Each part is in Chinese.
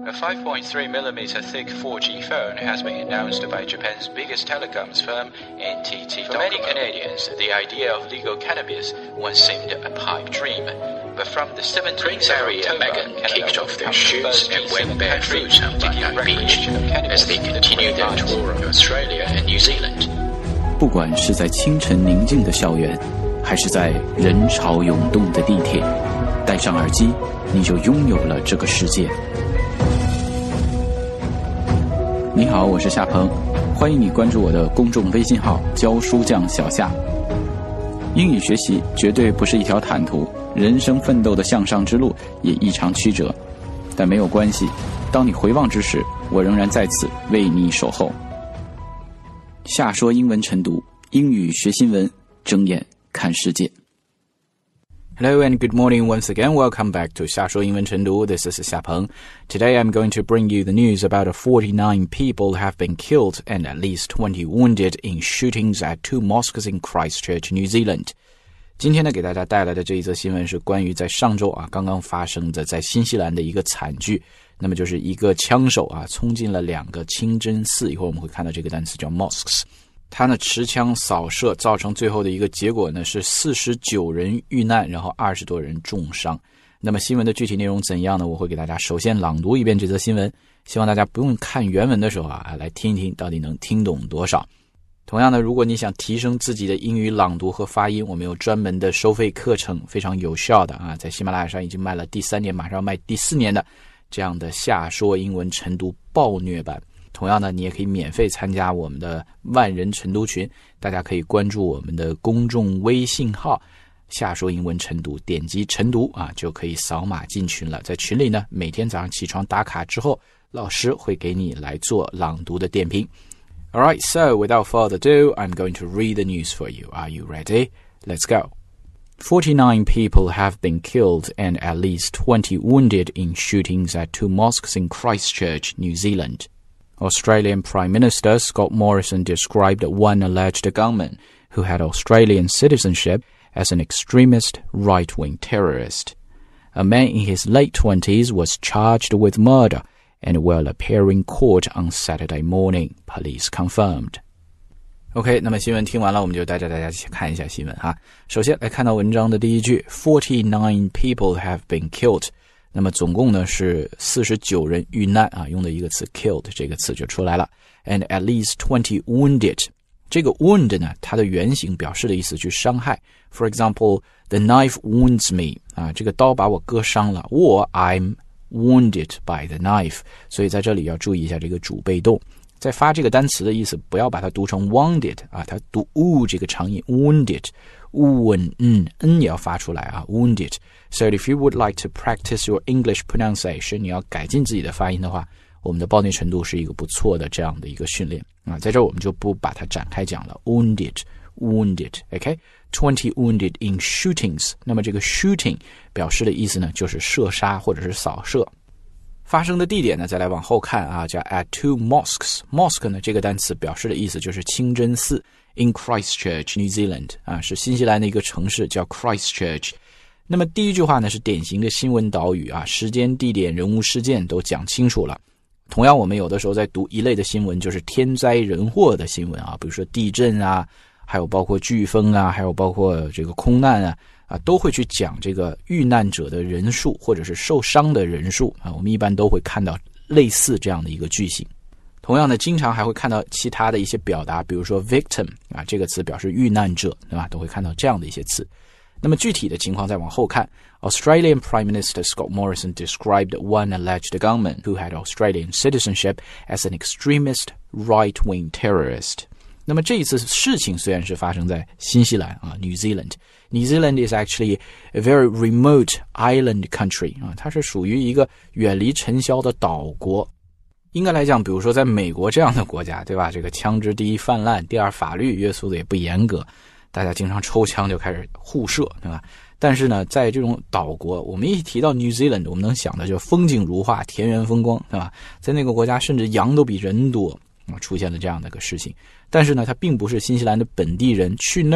A 5.3mm thick 4G phone has been announced by Japan's biggest telecoms firm, NTT. For many Canadians, the idea of legal cannabis once seemed a pipe dream. But from the 17th Harry and Meghan kicked off their shoes and went barefoot on Bunyan Beach as they continue their tour of Australia and New Zealand. 不管是在清晨宁静的校园，还是在人潮涌动的地铁，戴上耳机，你就拥有了这个世界。你好，我是夏鹏，欢迎你关注我的公众微信号教书匠小夏。英语学习绝对不是一条坦途，人生奋斗的向上之路也异常曲折，但没有关系，当你回望之时，我仍然在此为你守候。夏说英文晨读，英语学新闻，睁眼看世界。Hello and good morning once again. Welcome back to 夏说英文晨读. This is 夏鹏. Today I'm going to bring you the news about 49 people have been killed and at least 20 wounded in shootings at 2 mosques in Christchurch, New Zealand. 今天呢，给大家带来的这一则新闻是关于在上周刚刚发生的在新西兰的一个惨剧。那么就是一个枪手冲进了2个清真寺，一会儿我们会看到这个单词叫 mosques。他呢持枪扫射，造成最后的一个结果呢是49人遇难，然后20多人重伤。那么新闻的具体内容怎样呢？我会给大家首先朗读一遍这则新闻，希望大家不用看原文的时候来听一听到底能听懂多少。同样呢，如果你想提升自己的英语朗读和发音，我们有专门的收费课程，非常有效的在喜马拉雅上已经卖了第3年，马上要卖第4年的这样的夏说英文晨读暴虐版。同样呢，你也可以免费参加我们的万人晨读群，大家可以关注我们的公众微信号夏说英文晨读，点击晨读就可以扫码进群了。在群里呢，每天早上起床打卡之后，老师会给你来做朗读的点评。Alright, so without further ado, I'm going to read the news for you. Are you ready? Let's go. 49 people have been killed and at least 20 wounded in shootings at 2 mosques in Christchurch, New Zealand. Australian Prime Minister Scott Morrison described one alleged gunman who had Australian citizenship as an extremist right-wing terrorist. A man in his late 20s was charged with murder and will appear in court on Saturday morning, police confirmed. OK, 那么新闻听完了，我们就带着大家一起看一下新闻首先来看到文章的第一句 49 people have been killed. 那么总共呢是49人遇难用的一个词 killed 这个词就出来了 and at least 20 wounded. 这个 wound 呢，它的原型表示的意思去伤害。For example, the knife wounds me 这个刀把我割伤了， or I'm wounded by the knife. 所以在这里要注意一下这个主被动。在发这个单词的意思，不要把它读成 wounded 它读 这个长音 wounded n 也要发出来wounded. So if you would like to practice your English pronunciation, 你要改进自己的发音的话，我们的暴虐程度是一个不错的这样的一个训练在这儿我们就不把它展开讲了 wounded, okay? 20 wounded in shootings. 那么这个 shooting 表示的意思呢，就是射杀或者是扫射。发生的地点呢，再来往后看叫 at 2 mosques. Mosque 呢，这个单词表示的意思就是清真寺。In Christchurch, New Zealand 是新西兰的一个城市叫 Christchurch。那么第一句话呢是典型的新闻导语时间、地点、人物、事件都讲清楚了。同样我们有的时候在读一类的新闻，就是天灾人祸的新闻比如说地震还有包括飓风还有包括这个空难都会去讲这个遇难者的人数或者是受伤的人数我们一般都会看到类似这样的一个句型。同样的，经常还会看到其他的一些表达，比如说 victim 这个词表示遇难者，对吧？都会看到这样的一些词。那么具体的情况再往后看 Australian Prime Minister Scott Morrison described one alleged gunman who had Australian citizenship as an extremist right-wing terrorist. 那么这一次事情虽然是发生在新西兰New Zealand. New Zealand is actually a very remote island country 它是属于一个远离尘嚣的岛国。应该来讲，比如说在美国这样的国家，对吧？这个枪支第一泛滥，第二法律约束的也不严格，大家经常抽枪就开始互射，对吧？但是呢，在这种岛国，我们一提到 New Zealand， 我们能想的就风景如画，田园风光，对吧？在那个国家，甚至羊都比人多出现了这样的一个事情。但是呢，它并不是新西兰的本地人去那儿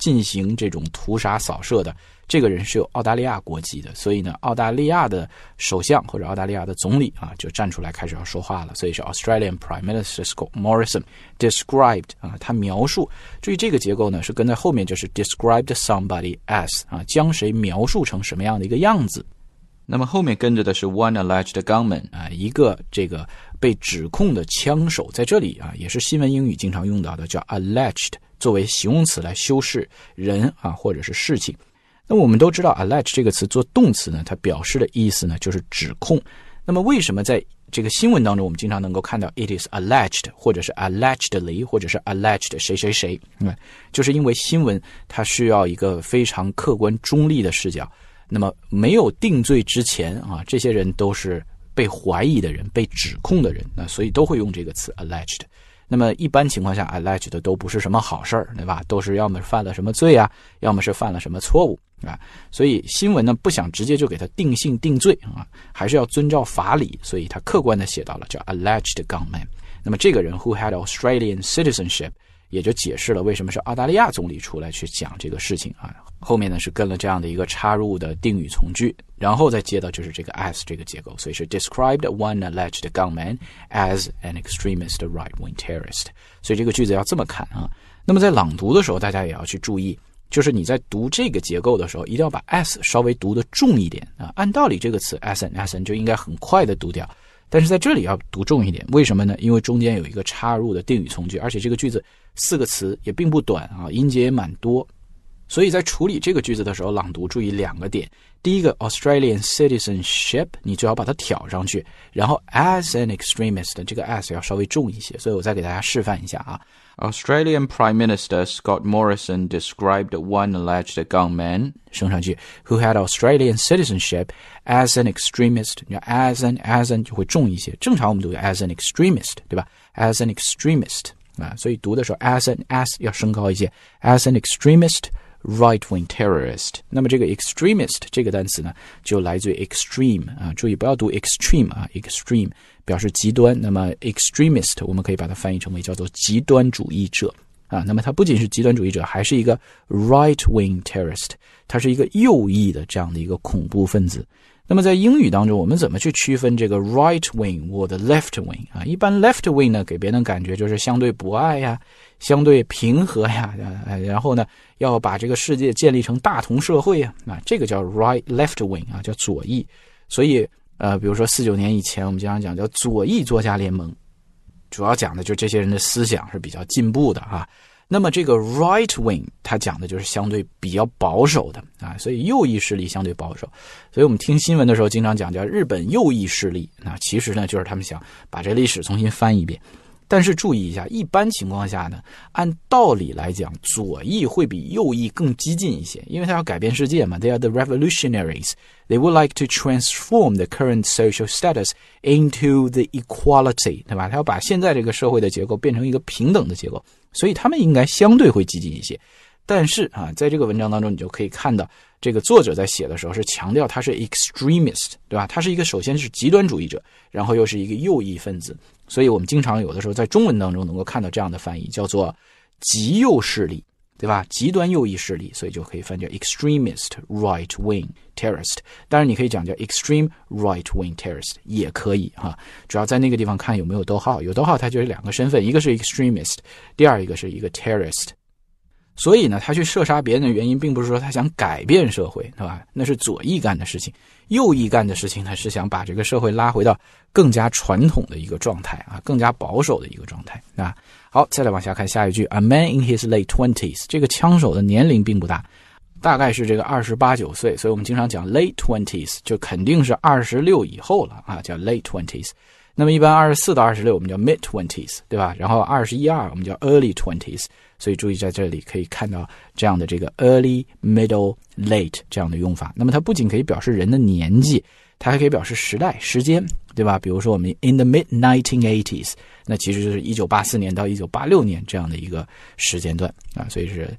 进行这种屠杀扫射的这个人是有澳大利亚国籍的，所以呢，澳大利亚的首相或者澳大利亚的总理就站出来开始要说话了，所以是 Australian Prime Minister Scott Morrison described 他描述，注意这个结构呢是跟在后面就是 described somebody as 将谁描述成什么样的一个样子。那么后面跟着的是 one alleged gunman 一个这个被指控的枪手，在这里也是新闻英语经常用到的，叫 alleged 作为形容词来修饰人或者是事情。那么我们都知道 allege 这个词做动词呢，它表示的意思呢就是指控。那么为什么在这个新闻当中我们经常能够看到 it is alleged 或者是 allegedly 或者是 alleged 谁谁谁，就是因为新闻它需要一个非常客观中立的视角。那么没有定罪之前这些人都是被怀疑的人，被指控的人，所以都会用这个词 alleged。那么一般情况下 alleged 都不是什么好事儿，对吧？都是要么犯了什么罪要么是犯了什么错误所以新闻呢不想直接就给他定性定罪还是要遵照法理，所以他客观的写到了叫 alleged gunman。那么这个人 who had Australian citizenship 也就解释了为什么是澳大利亚总理出来去讲这个事情后面呢是跟了这样的一个插入的定语从句，然后再接到就是这个 as 这个结构，所以是 described one alleged gunman as an extremist right-wing terrorist。 所以这个句子要这么看那么在朗读的时候大家也要去注意，就是你在读这个结构的时候一定要把 as 稍微读得重一点按道理这个词 as 就应该很快的读掉，但是在这里要读重一点，为什么呢？因为中间有一个插入的定语从句，而且这个句子4个词也并不短音节也蛮多，所以在处理这个句子的时候朗读注意2个点。第一个 Australian citizenship 你最好把它挑上去，然后 as an extremist 这个 as 要稍微重一些，所以我再给大家示范一下 Australian Prime Minister Scott Morrison described one alleged gunman 升上去 who had Australian citizenship as an extremist as an 就会重一些，正常我们读 as an extremist 对吧 as an extremist所以读的时候 as 要升高一些 as an extremist right-wing terrorist。 那么这个 extremist 这个单词呢就来自于 extreme注意不要读 extreme extreme 表示极端，那么 extremist 我们可以把它翻译成为叫做极端主义者那么它不仅是极端主义者，还是一个 right-wing terrorist， 它是一个右翼的这样的一个恐怖分子。那么在英语当中我们怎么去区分这个 right wing 或者 left wing 一般 left wing 呢给别人感觉就是相对博爱相对平和然后呢要把这个世界建立成大同社会这个叫 left wing 叫左翼。所以比如说49年以前我们经常讲叫左翼作家联盟，主要讲的就是这些人的思想是比较进步的那么这个 right wing 它讲的就是相对比较保守的所以右翼势力相对保守。所以我们听新闻的时候经常讲叫日本右翼势力其实呢就是他们想把这历史重新翻一遍。但是注意一下，一般情况下呢按道理来讲左翼会比右翼更激进一些，因为他要改变世界嘛， They are the revolutionaries. They would like to transform the current social status into the equality 对吧？他要把现在这个社会的结构变成一个平等的结构，所以他们应该相对会激进一些。但是在这个文章当中你就可以看到这个作者在写的时候是强调他是 extremist 对吧？他是一个首先是极端主义者，然后又是一个右翼分子，所以我们经常有的时候在中文当中能够看到这样的翻译叫做极右势力对吧？极端右翼势力，所以就可以翻译叫 extremist right-wing terrorist。 当然你可以讲叫 extreme right-wing terrorist 也可以主要在那个地方看有没有逗号，有逗号它就是2个身份，一个是 extremist， 第二一个是一个 terrorist。所以呢他去射杀别人的原因并不是说他想改变社会对吧？那是左翼干的事情，右翼干的事情他是想把这个社会拉回到更加传统的一个状态更加保守的一个状态好，再来往下看下一句 A man in his late 20s 这个枪手的年龄并不大，大概是这个28、9岁，所以我们经常讲 late 20s 就肯定是26以后了叫 late 20s。那么一般24到26我们叫 mid 20s 对吧？然后21、22我们叫 early 20s， 所以注意在这里可以看到这样的这个 early middle late 这样的用法。那么它不仅可以表示人的年纪，它还可以表示时代时间对吧？比如说我们 in the mid 1980s 那其实就是1984年到1986年这样的一个时间段所以是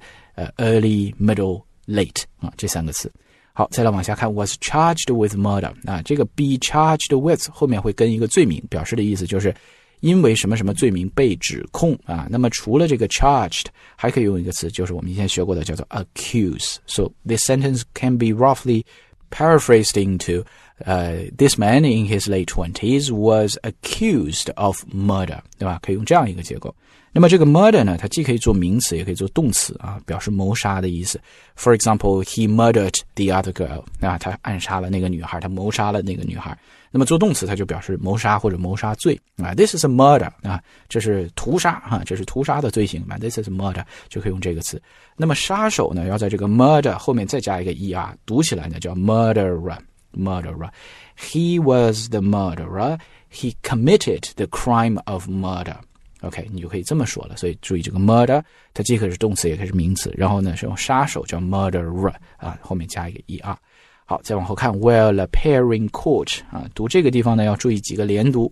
early middle late 这3个词。好，再来往下看 was charged with murder 这个 be charged with 后面会跟一个罪名，表示的意思就是因为什么什么罪名被指控啊。那么除了这个 charged 还可以用一个词，就是我们以前学过的叫做 accuse. So this sentence can be roughly paraphrased into this man in his late 20s was accused of murder, 对吧？可以用这样一个结构。那么这个 murder 呢，它既可以做名词也可以做动词啊，表示谋杀的意思。For example, he murdered the other girl. 啊，他暗杀了那个女孩，他谋杀了那个女孩。那么做动词它就表示谋杀或者谋杀罪啊。This is a murder 啊，这是屠杀啊，这是屠杀的罪行嘛。This is a murder 就可以用这个词。那么杀手呢，要在这个 murder 后面再加一个 er， 读起来呢叫 murderer。Murderer. He was the murderer. He committed the crime of murder.OK, 你就可以这么说了。所以注意这个 murder 它既可以是动词也可以是名词，然后呢是用杀手叫 murderer 啊，后面加一个 er。好，再往后看 while appearing court 啊，读这个地方呢要注意几个连读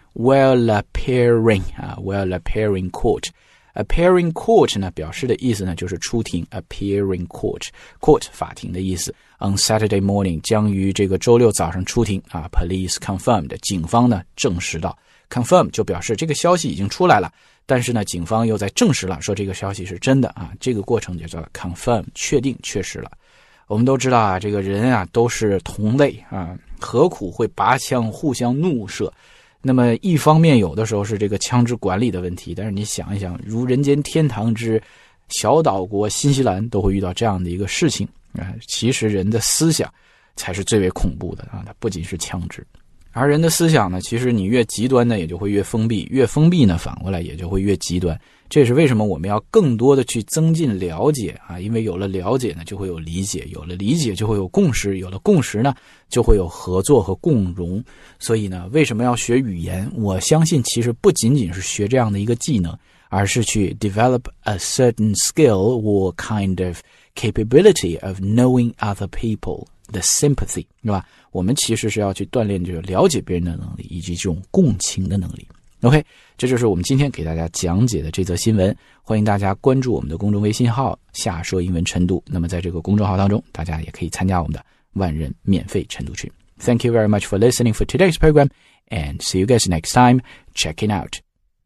while appearing 啊 while appearing court。 appearing court 呢表示的意思呢就是出庭 appearing court 法庭的意思。 On Saturday morning 将于这个周六早上出庭啊 police confirmed 警方呢证实到confirm 就表示这个消息已经出来了，但是呢警方又在证实了说这个消息是真的啊，这个过程就叫 confirm 确定确实了。我们都知道啊，这个人啊都是同类啊，何苦会拔枪互相怒射。那么一方面有的时候是这个枪支管理的问题，但是你想一想，如人间天堂之小岛国新西兰都会遇到这样的一个事情啊，其实人的思想才是最为恐怖的啊，它不仅是枪支。而人的思想呢，其实你越极端呢也就会越封闭，越封闭呢反过来也就会越极端。这也是为什么我们要更多的去增进了解啊，因为有了了解呢就会有理解，有了理解就会有共识，有了共识呢就会有合作和共荣。所以呢为什么要学语言，我相信其实不仅仅是学这样的一个技能，而是去 develop a certain skill or kind of capability of knowing other people, the sympathy, 对吧？我们其实是要去锻炼这个了解别人的能力以及这种共情的能力。OK， 这就是我们今天给大家讲解的这则新闻。欢迎大家关注我们的公众微信号下说英文晨读，那么在这个公众号当中大家也可以参加我们的万人免费晨读群。 Thank you very much for listening for today's program and see you guys next time. Check it out.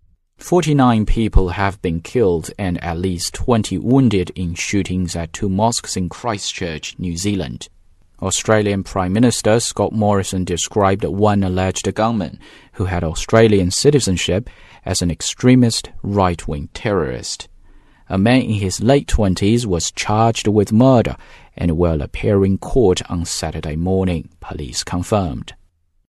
49 people have been killed and at least 20 wounded in shootings at 2 mosques in Christchurch, New Zealand. Australian Prime Minister Scott Morrison described one alleged gunman who had Australian citizenship as an extremist right-wing terrorist. A man in his late 20s was charged with murder and will appear in court on Saturday morning, police confirmed.